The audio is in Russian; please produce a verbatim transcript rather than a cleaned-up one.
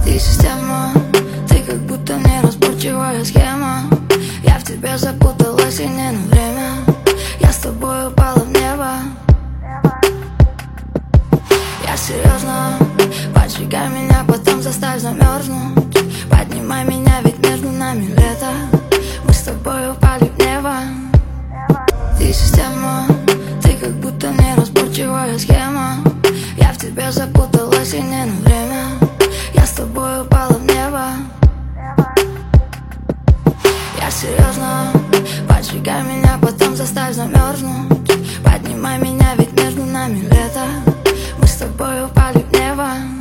Ты система, ты как будто неразборчивая схема. Я в тебе запуталась и не на время. Я с тобой упала в небо. Я серьезно, поджигай меня, потом заставь замерзнуть. Поднимай меня, ведь между нами лето. Мы с тобой упали в небо. Ты система, ты как будто неразборчивая схема. Я в тебе запуталась и не на время. Я с тобой упала в небо. Я серьезно, поджигай меня, потом заставь замерзнуть. Поднимай меня, ведь между нами лето. Мы с тобой упали в небо.